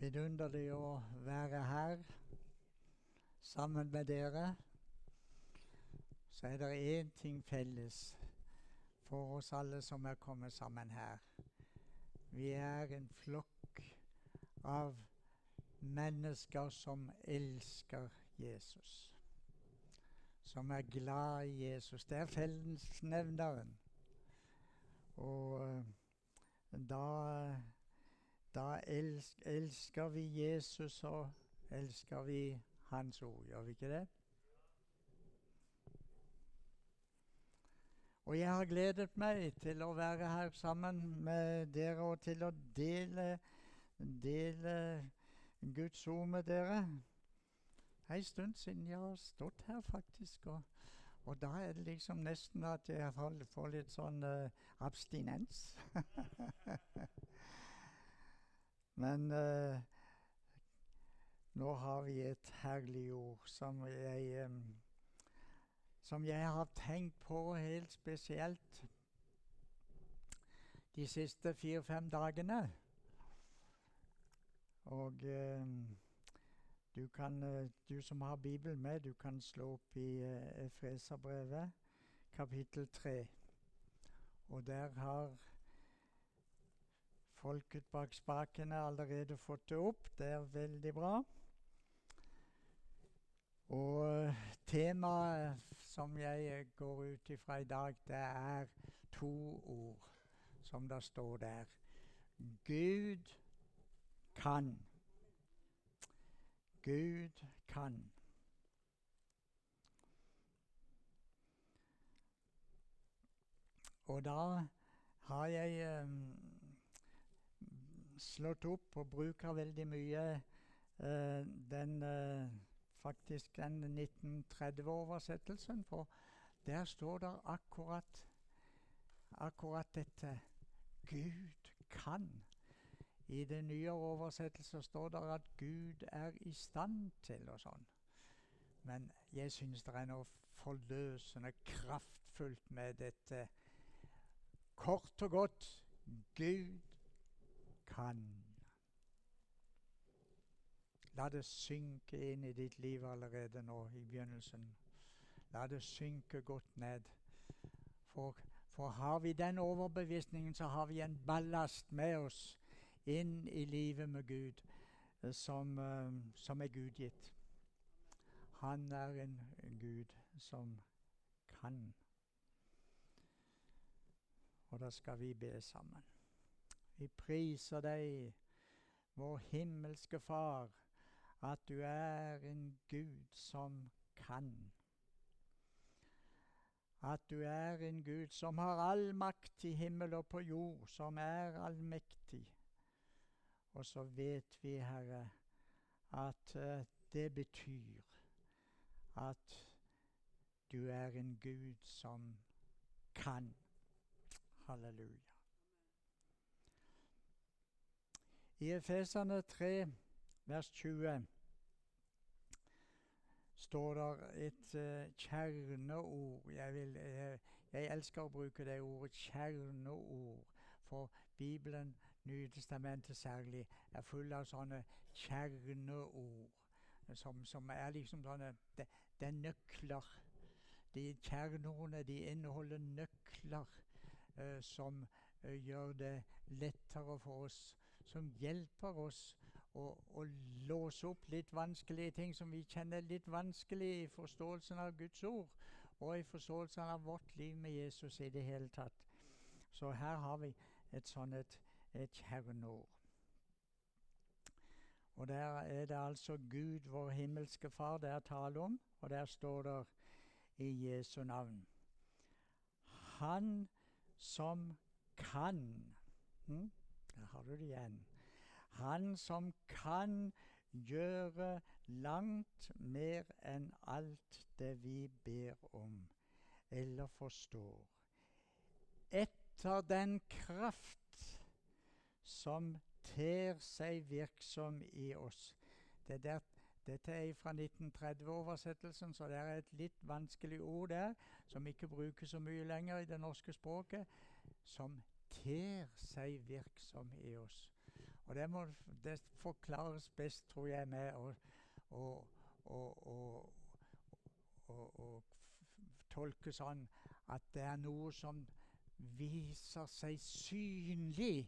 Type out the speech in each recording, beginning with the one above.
Vidunderlig å være her sammen med dere. Så er det én ting felles for oss alle som er kommet sammen her. Vi er en flokk av mennesker som elsker Jesus. Som er glad i Jesus. Det er fellesnevneren. Og da elsker vi Jesus, og elsker vi Hans ord, gjør vi ikke det? Og jeg har gledet meg til å være her sammen med dere og til å dele Guds ord med dere. En stund siden jeg har stått her faktisk, og da er det liksom nesten at jeg får litt sånn abstinens. Men nå har vi et herlig ord som jeg har tenkt på helt spesielt de siste 4-5 dagene. Og du som har Bibelen med, du kan slå opp i Efeserbrevet, kapittel 3. Og der har folket bak spakene allerede fått det opp. Det er veldig bra. Og temaet som jeg går ut ifra i dag, det er 2 ord som det står der. Gud kan. Gud kan. Og da har jeg slått opp og bruker veldig mye den 1930-oversettelsen, for der står det akkurat dette. Gud kan. I den nye oversettelsen står det at Gud er i stand til og sånn. Men jeg synes det er noe forløsende kraftfullt med dette. Kort og godt, Gud kan. La det synke inn i ditt liv allerede nå i begynnelsen. La det synke godt ned. For har vi den overbevisningen, så har vi en ballast med oss inn i livet med Gud som er Gudgitt. Han er en Gud som kan. Og da skal vi be sammen. Vi priser deg, vår himmelske Far, at du er en Gud som kan. At du er en Gud som har all makt i himmel og på jord, som er allmektig. Og så vet vi, Herre, at det betyr at du er en Gud som kan. Halleluja. I Efeserne 3, vers 20, står der et kjerneord. Jeg elsker å bruke det ordet kjerneord, for Bibelen, Nye Testamentet særlig, er full av sånne kjerneord, som er liksom sånne, det er nøkler. De kjerneordene, de inneholder nøkler som gjør det lettere for oss, som hjelper oss å låse opp litt vanskelige ting som vi kjenner litt vanskelig i forståelsen av Guds ord, og i forståelsen av vårt liv med Jesus i det hele tatt. Så her har vi et kjerneord. Og der er det altså Gud, vår himmelske Far, det er tale om, og der står det i Jesu navn. Han som kan. Der har du det igjen. Han som kan gjøre langt mer enn alt det vi ber om eller forstår. Etter den kraft som ter seg virksom i oss. Dette er fra 1930-oversettelsen, så det er et litt vanskelig ord der, som ikke brukes så mye lenger i det norske språket, som ter seg virksom i oss. Og det forklares best, tror jeg, med å, å, å, å tolke sånn at det er noe som viser seg synlig.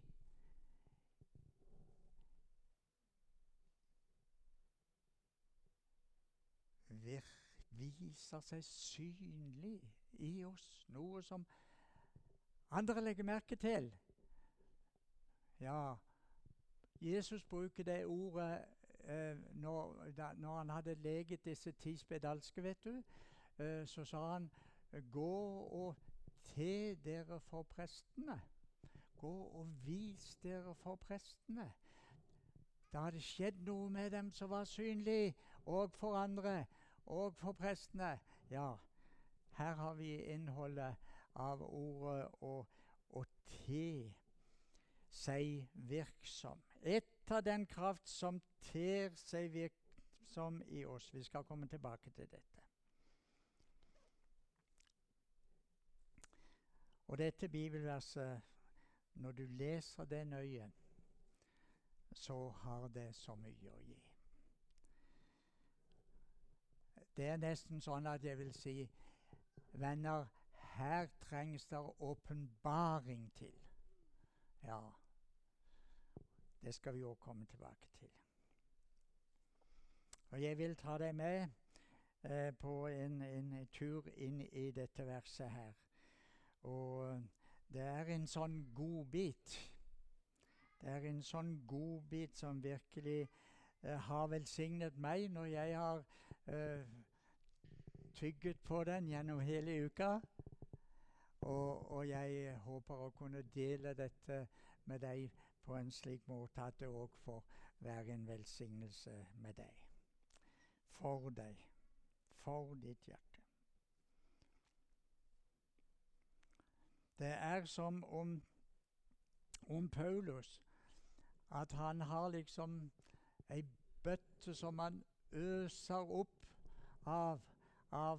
Viser seg synlig i oss. Noe som andre legger merke til. Ja, Jesus bruker det ordet når han hadde leget disse 10 spedalske, vet du. Så sa han, gå og te dere for prestene. Gå og vis dere for prestene. Det hadde skjedd noe med dem som var synlig, og for andre, og for prestene. Ja, her har vi innholdet av ordet å te seg virksom. Etter den kraft som ter seg virksom i oss. Vi skal komme tilbake til dette. Og dette bibelverset, når du leser det nøye, så har det så mye å gi. Det er nesten sånn at jeg vil si, venner, her trengs det åpenbaring til. Ja, det skal vi også komme tilbake til. Og jeg vil ta deg med på en tur inn i dette verset her. Og det er en sånn godbit. Det er en sånn godbit som virkelig har velsignet meg når jeg har tygget på den gjennom hele uka. Og jeg håper å kunne dele dette med deg på en slik måte at det også får være en velsignelse med deg. For deg. For ditt hjerte. Det er som om Paulus, at han har liksom ei bøtte som han øser opp av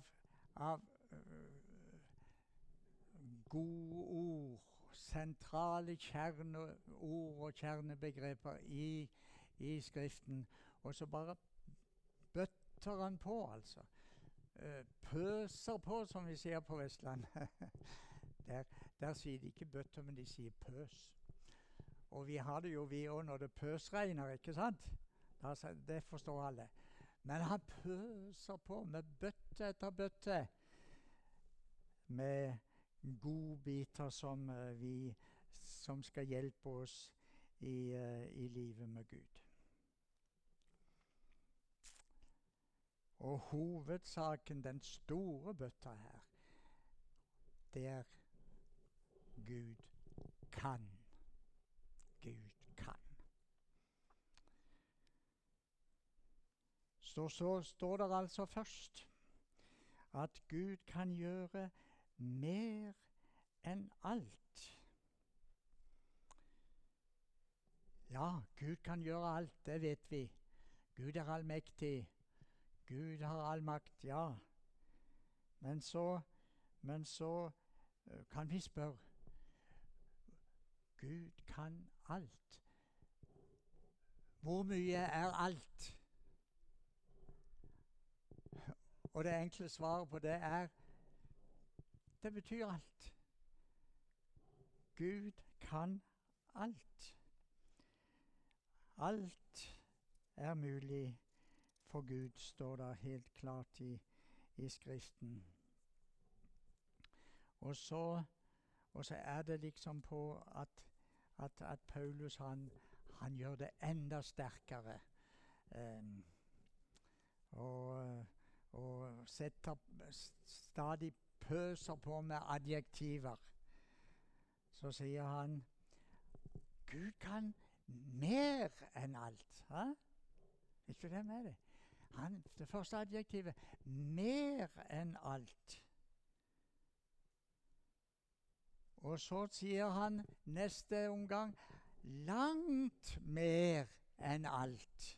gode ord, sentrale kjerneord og kjernebegreper i Skriften, og så bare bøtter han på, altså. Pøser på, som vi sier på Vestlandet. Der sier de ikke bøtter, men de sier pøs. Og vi har det jo vi òg når det pøsregner, ikke sant? Det forstår alle. Men han pøser på med bøtte etter bøtte med godbiter som skal hjelpe oss i livet med Gud. Og hovedsaken, den store bøtta her, det er Gud kan. Gud kan. Så står det altså først at Gud kan gjøre mer enn alt. Ja, Gud kan gjøre alt, det vet vi. Gud er allmektig. Gud har all makt, ja. Men så kan vi spørre, Gud kan alt. Hvor mye er alt? Og det enkle svaret på det er, det betyr alt. Gud kan alt. Alt er mulig for Gud, står det helt klart i Skriften. Og så er det liksom på at Paulus han gjør det enda sterkere. Og setter stadig pøser på med adjektiver. Så sier han, Gud kan mer enn alt. Hæ? Ikke det med det? Det første adjektivet, mer enn alt. Og så sier han neste omgang, langt mer enn alt.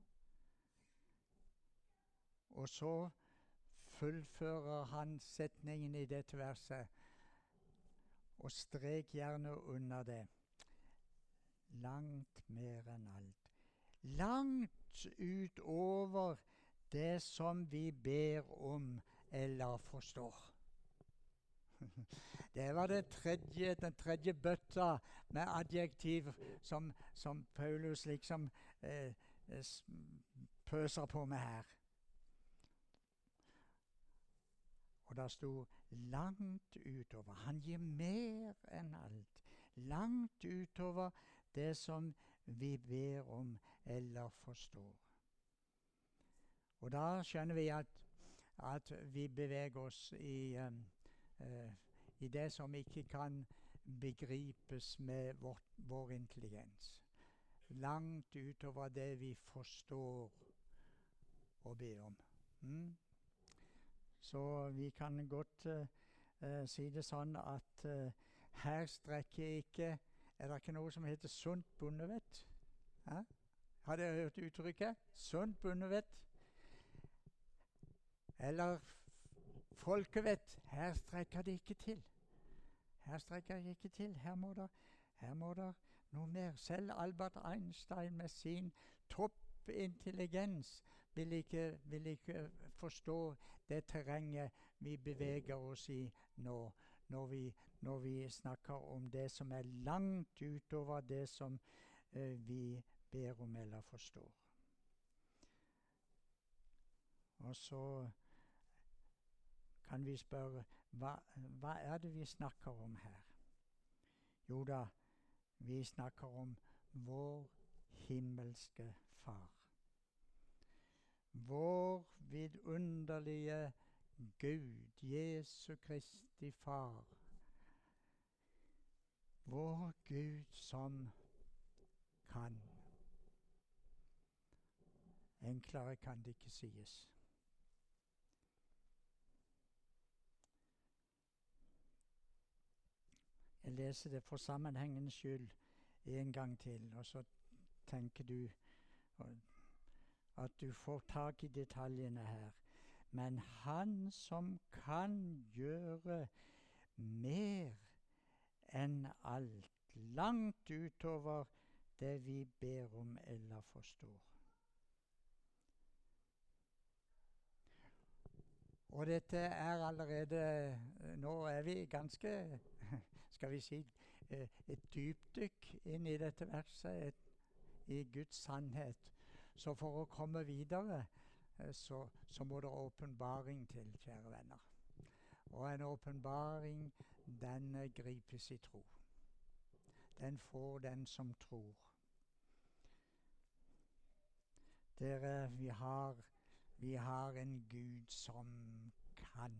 Og så fullfører han setningen i dette verset, og strek gjerne under det. langt mer enn alt. Langt utover det som vi ber om eller forstår. Det var den tredje bøtta med adjektiv som Paulus liksom pøser på med her. Og det sto langt utover. Han gir mer enn alt. Langt utover det som vi ber om eller forstår. Og da skjønner vi at vi beveger oss i det som ikke kan begripes med vår intelligens. Langt utover det vi forstår og ber om. Så vi kan godt si det sånn at her strekker ikke. Er det ikke noe som heter sunt bondevett? Har dere hørt uttrykket? Sunt bondevett? Eller folkevett? Her strekker det ikke til. Her strekker det ikke til. Her må det noe mer. Selv Albert Einstein med sin toppintelligens vil ikke forstå det terrenget vi beveger oss i nå, når vi snakker om det som er langt utover det som vi ber om eller forstår. Og så kan vi spørre, hva er det vi snakker om her? Jo da, vi snakker om vår himmelske Far. Vår vidunderlige Gud, Jesu Kristi Far. Vår Gud som kan. Enklere kan det ikke sies. Jeg leser det for sammenhengens skyld en gang til, og så tenker du at du får tak i detaljene her. Men Han som kan gjøre mer enn alt, langt utover det vi ber om eller forstår. Og dette er allerede, nå er vi ganske, skal vi si, et dypdykk inn i dette verset, i Guds sannhet. Så for å komme videre, så må det åpenbaring til, kjære venner. Og en åpenbaring, den gripes i tro. Den får den som tror. Dere, vi har en Gud som kan.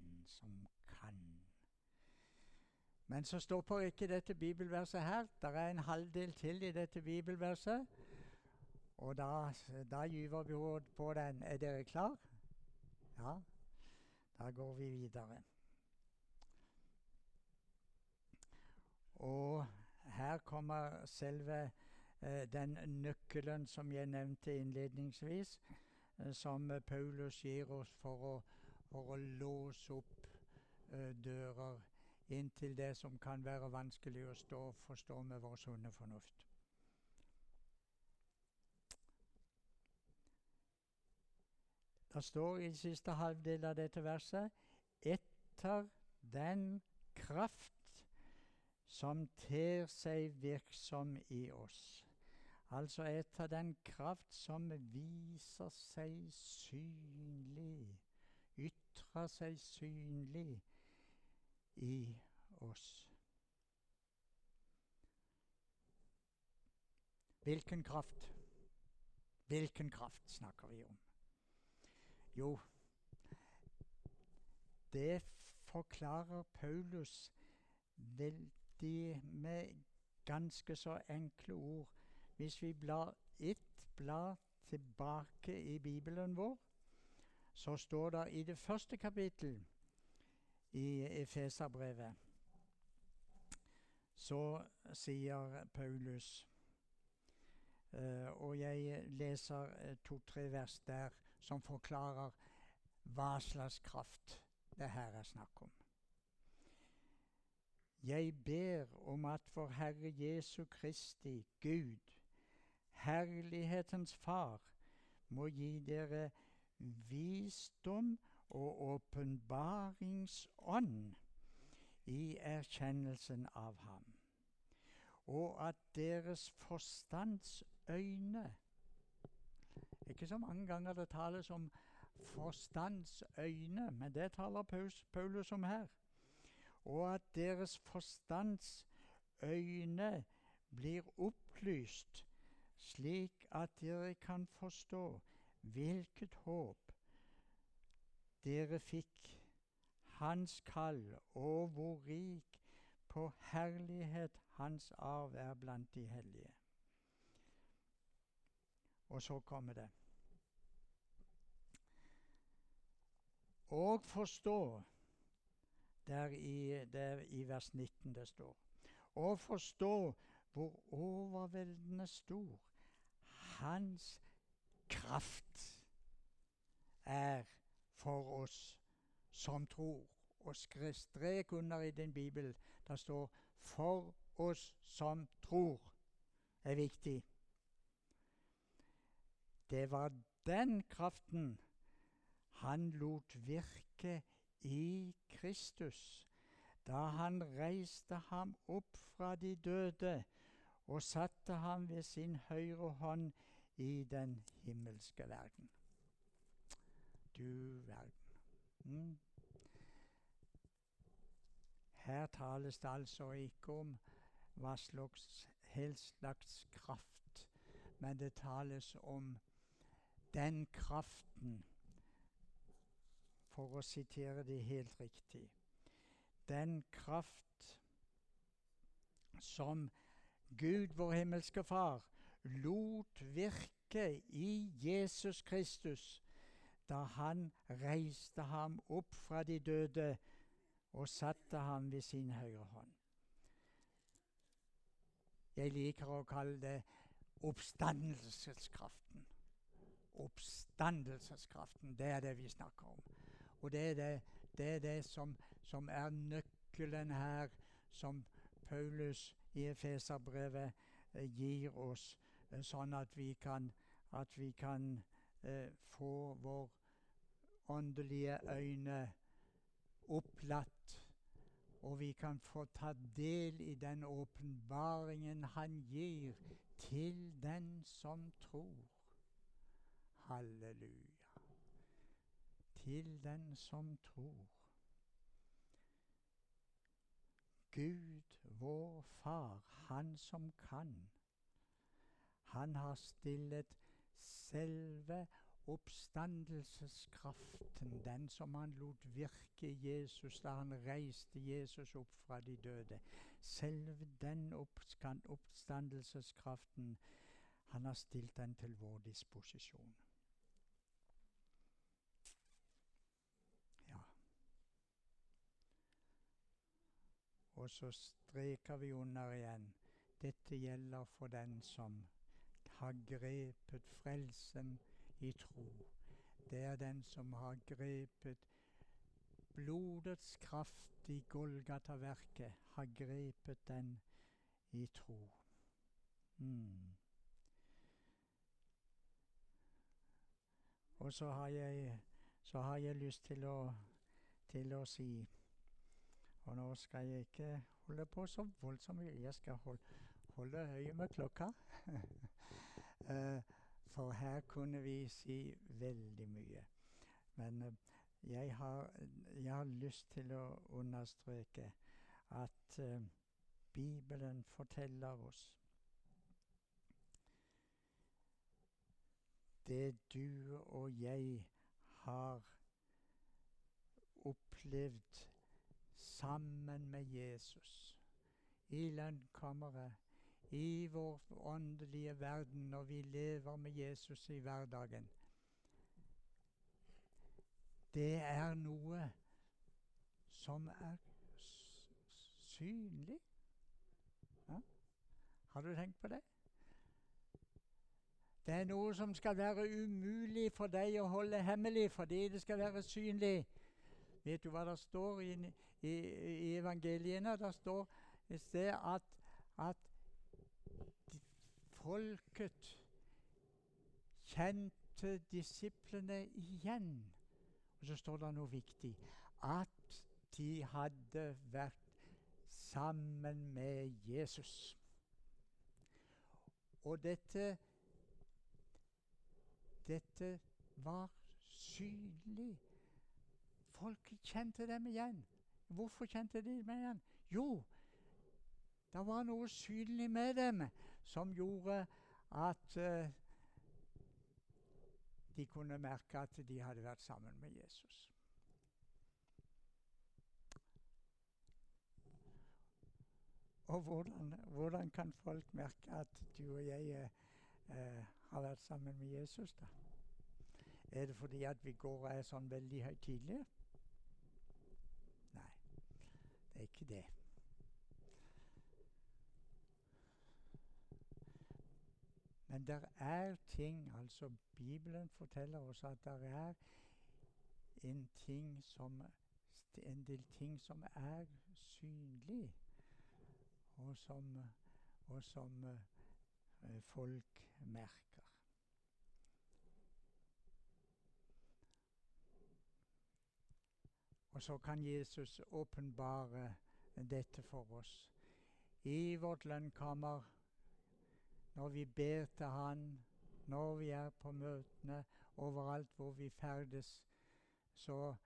Men så stopper ikke dette bibelverset her. Det er en halvdel til i dette bibelverset. Og da gyver vi på den. Er dere klar? Ja, da går vi videre. Og her kommer selve den nøkkelen som jeg nevnte innledningsvis, som Paulus gir oss for å låse opp dører inn til det som kan være vanskelig å forstå med vår sunne fornuft. Det står i siste halvdel av dette verset, etter den kraft som ter seg virksom i oss. Altså etter den kraft som viser seg synlig, ytrer seg synlig i oss. Hvilken kraft? Hvilken kraft snakker vi om? Jo, det forklarer Paulus veldig med ganske så enkle ord. Hvis vi blar ett blad tilbake i Bibelen vår, så står det i det første kapittel i Efeserbrevet, så sier Paulus, og jeg leser 2-3 vers der, som forklarer hva slags kraft det her er snakk om. Jeg ber om at vår Herre Jesu Kristi Gud, herlighetens Far, må gi dere visdom og åpenbaringsånd i erkjennelsen av ham, og at deres forstandsøyne, ikke så mange ganger det tales om forstandsøyne, men det taler Paulus om her, og at deres forstandsøyne blir opplyst, slik at dere kan forstå hvilket håp dere fikk, hans kall, og hvor rik på herlighet hans arv er blant de hellige. Og så kommer det. Og forstå, der i vers 19 det står, og forstå hvor overveldende stor hans kraft er for oss som tror. Og strek under i din bibel, der står 'for oss som tror'. Det er viktig. Det var den kraften han lot virke i Kristus, da han reiste ham opp fra de døde og satte ham ved sin høyre hånd i den himmelske verden. Du verden. Her tales det altså ikke om hva slags kraft, men det tales om den kraften, for å sitere det helt riktig, den kraft som Gud, vår himmelske Far, lot virke i Jesus Kristus, da han reiste ham opp fra de døde og satte ham ved sin høyre hånd. Jeg liker å kalle det oppstandelseskraften. Oppstandelseskraften, det er det vi snakker om. Og det er det som er nøkkelen her, som Paulus i Efeserbrevet gir oss, sånn at vi kan få vår åndelige øyne opplatt, og vi kan få ta del i den åpenbaringen han gir til den som tror. Halleluja. Til den som tror. Gud, vår Far, han som kan, han har stillet selve oppstandelseskraften, den som han lot virke i Jesus da han reiste Jesus opp fra de døde. Selve den oppstandelseskraften, han har stilt den til vår disposisjon. Ja. Og så streker vi under igjen. Dette gjelder for den som har grepet frelsen i tro. Det er den som har grepet blodets kraft i Golgata-verket, har grepet den i tro. Og så har jeg lyst til å si, og nå skal jeg ikke holde på så voldsomt mye, jeg skal holde øye med klokka. For her kunne vi si veldig mye. Men jeg har lyst til å understreke at Bibelen forteller oss det du og jeg har opplevd sammen med Jesus i lønnkammeret, i vår åndelige verden når vi lever med Jesus i hverdagen. Det er noe som er synlig. Ja? Har du tenkt på det? Det er noe som skal være umulig for deg å holde hemmelig, fordi det skal være synlig. Vet du hva det står i evangeliene? Det står et sted at folket kjente disiplene igjen. Og så står det noe viktig. At de hadde vært sammen med Jesus. Og dette var synlig. Folk kjente dem igjen. Hvorfor kjente de dem igjen? Jo, det var noe synlig med dem som gjorde at de kunne merke at de hadde vært sammen med Jesus. Og hvordan kan folk merke at du og jeg har vært sammen med Jesus, da? Er det fordi at vi går og er sånn veldig høytidelige? Nei, det er ikke det. Men det er ting, altså Bibelen forteller oss at det er en del ting som er synlig, og som folk merker. Og så kan Jesus åpenbare dette for oss. I vårt lønnkammer, når vi ber til Han, når vi er på møtene, overalt hvor vi ferdes, så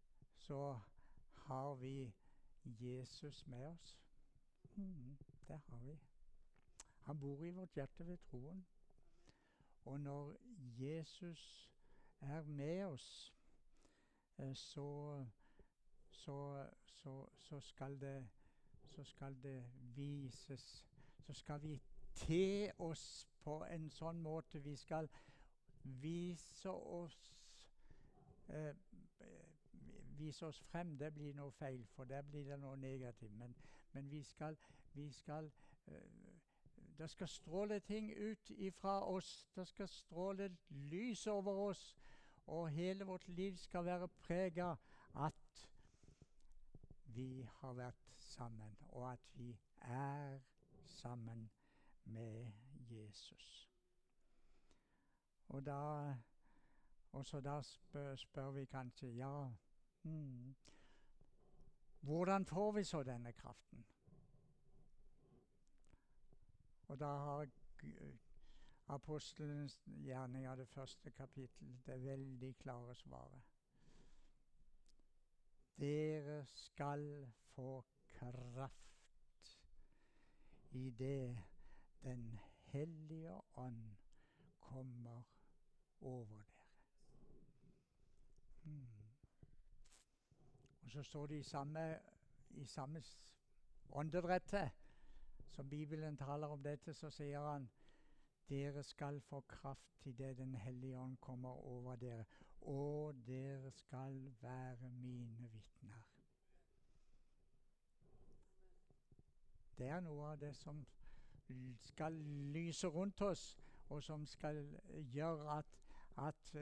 har vi Jesus med oss. Det har vi. Han bor i vårt hjerte ved troen. Og når Jesus er med oss, så skal det vises. Så skal vi te oss på en sånn måte. Vi skal vise oss frem. Det blir noe feil, for der blir det noe negativt. Men vi skal det skal stråle ting ut ifra oss. Det skal stråle lys over oss. Og hele vårt liv skal være preget at vi har vært sammen, og at vi er sammen med Jesus. Og så spør vi kanskje, ja, hvordan får vi så denne kraften? Og da har Apostelens gjerninger, det første kapittel, det veldig klare svaret. Dere skal få kraft i det Den hellige ånd kommer over dere. Og så står det i samme åndedrettet, som Bibelen taler om dette, så sier han, dere skal få kraft i det Den hellige ånd kommer over dere, og dere skal være mine vitner. Det er noe av det som skal lyse rundt oss, og som skal gjøre at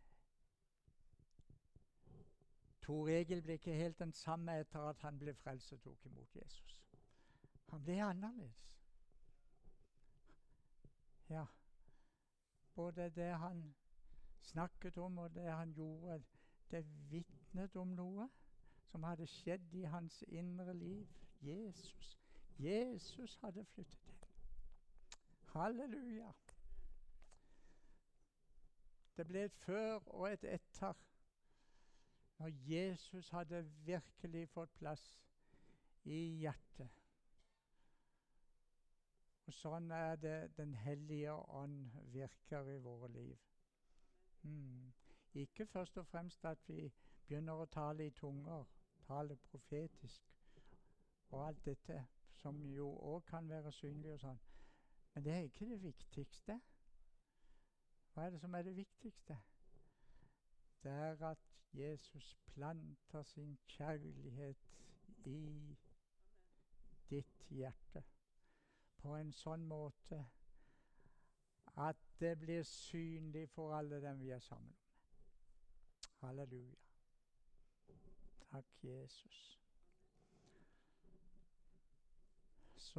Tor Egil ble ikke helt den samme etter at han ble frelst og tok imot Jesus. Han ble annerledes. Ja, både det han snakket om og det han gjorde, det vitnet om noe som hadde skjedd i hans indre liv. Jesus hadde flyttet inn. Halleluja. Det ble et før og et etter, når Jesus hadde virkelig fått plass i hjertet. Og sånn er det Den hellige ånd virker i våre liv. Ikke først og fremst at vi begynner å tale i tunger, tale profetisk, og alt dette, som jo også kan være synlig og sånn. Men det er ikke det viktigste. Hva er det som er det viktigste? Det er at Jesus planter sin kjærlighet i ditt hjerte på en sånn måte at det blir synlig for alle dem vi er sammen med. Halleluja. Takk, Jesus. Så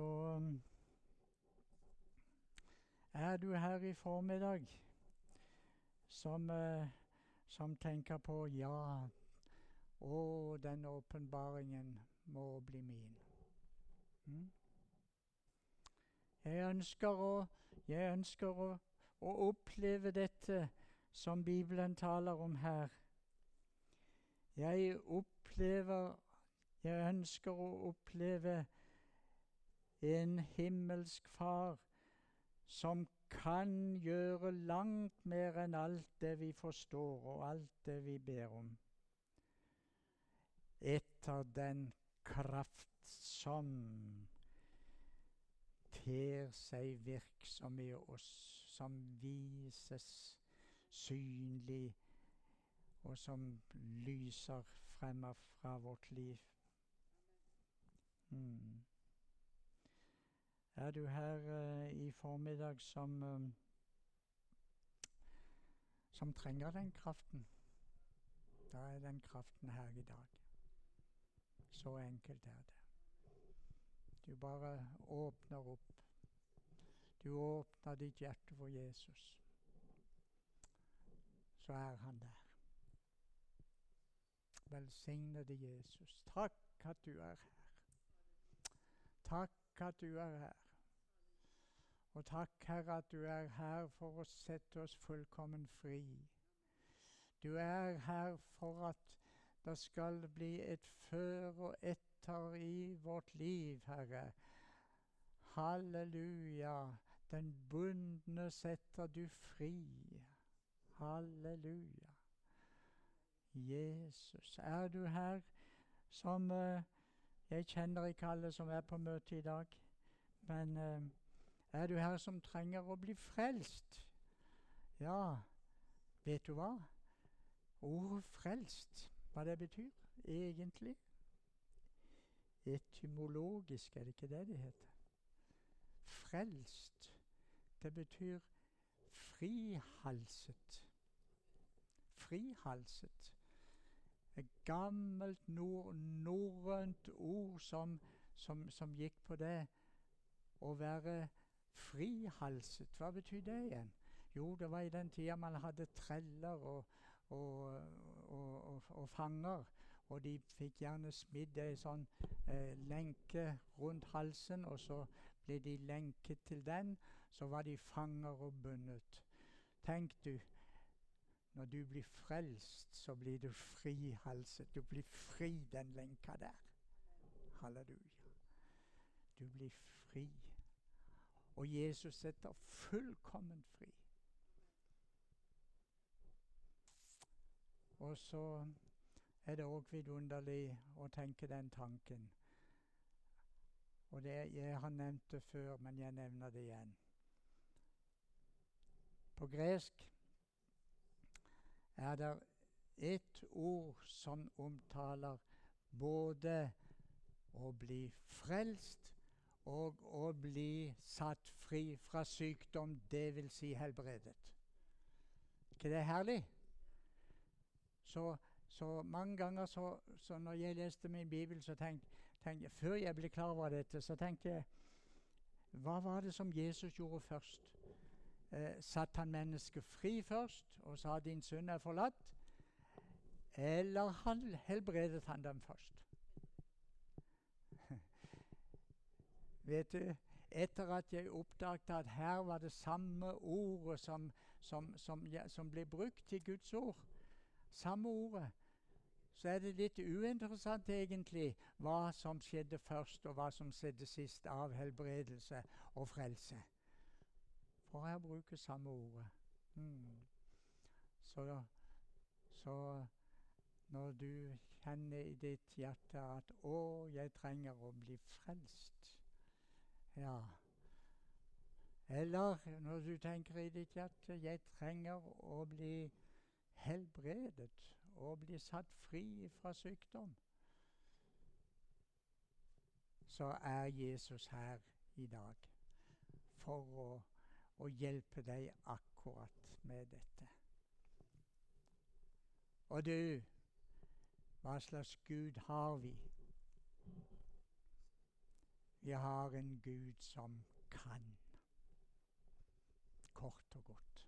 er du her i formiddag som tenker på ja, å, den åpenbaringen må bli min. Jeg ønsker å oppleve dette som Bibelen taler om her. Jeg ønsker å oppleve en himmelsk far som kan gjøre langt mer enn alt det vi forstår og alt det vi ber om. Etter den kraft som ter seg virksom i oss, som vises synlig, og som lyser frem fra vårt liv. Er du her i formiddag som trenger den kraften? Da er den kraften her i dag. Så enkelt er det. Du bare åpner opp. Du åpner ditt hjerte for Jesus. Så er han der. Velsignede Jesus. Takk at du er her. Takk at du er her. Og takk, Herre, at du er her for å sette oss fullkommen fri. Du er her for at det skal bli et før og etter i vårt liv, Herre. Halleluja. Den bundne setter du fri. Halleluja. Jesus, er du her som jeg kjenner ikke alle som er på møte i dag, men er du her som trenger å bli frelst? Ja, vet du hva? Ordet frelst, hva det betyr egentlig? Etymologisk, er det ikke det det heter? Frelst, det betyr frihalset. Frihalset. Et gammelt norrønt ord som gikk på det å være frihalset. Hva betyr det igjen? Jo, det var i den tida man hadde treller og fanger, og de fikk gjerne smidd ei sånn lenke rundt halsen, og så ble de lenket til den, så var de fanger og bundet. Tenk du, når du blir frelst, så blir du frihalset. Du blir fri den lenka der. Halleluja. Du blir fri. Og Jesus setter fullkommen fri. Og så er det også vidunderlig å tenke den tanken. Og jeg har nevnt det før, men jeg nevner det igjen. På gresk er det et ord som omtaler både å bli frelst og å bli satt fri fra sykdom, det vil si helbredet. Ikke det er herlig? Så mange ganger så når jeg leste min bibel, så tenkte jeg, før jeg ble klar over dette, så tenkte jeg, hva var det som Jesus gjorde først? Satt han mennesket fri først og sa din synd er forlatt, eller helbredet han dem først? Vet du, etter at jeg oppdaget at her var det samme ordet som ble brukt i Guds ord, samme ordet, så er det litt uinteressant egentlig hva som skjedde først og hva som skjedde sist av helbredelse og frelse. For jeg bruker samme ordet. Så når du kjenner i ditt hjerte at jeg trenger å bli frelst. Ja. Eller når du tenker i ditt hjerte jeg trenger å bli helbredet og bli satt fri fra sykdom. Så er Jesus her i dag for å hjelpe deg akkurat med dette. Og du, Hva slags Gud har vi? Vi har en Gud som kan. Kort og godt.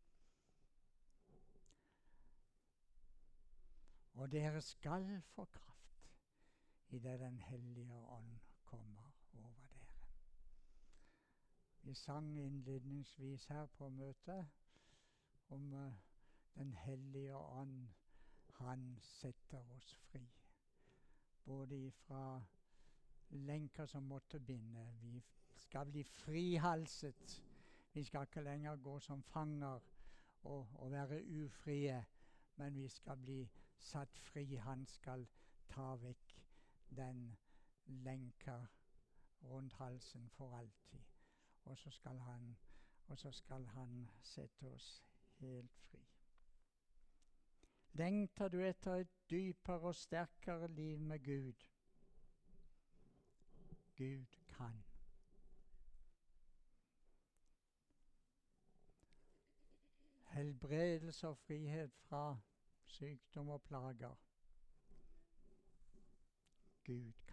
Og dere skal få kraft idet Den hellige ånd kommer over dere. Vi sang innledningsvis her på møtet om Den hellige ånd. Han setter oss fri. Både ifra lenker som måtte binde. Vi skal bli frihalset. Vi skal ikke lenger gå som fanger og være ufrie, men vi skal bli satt fri. Han skal ta vekk den lenka rundt halsen for alltid. Og så skal han sette oss helt fri. Lengter du etter et dypere og sterkere liv med Gud? Gud kan. Helbredelse og frihet fra sykdom og plager. Gud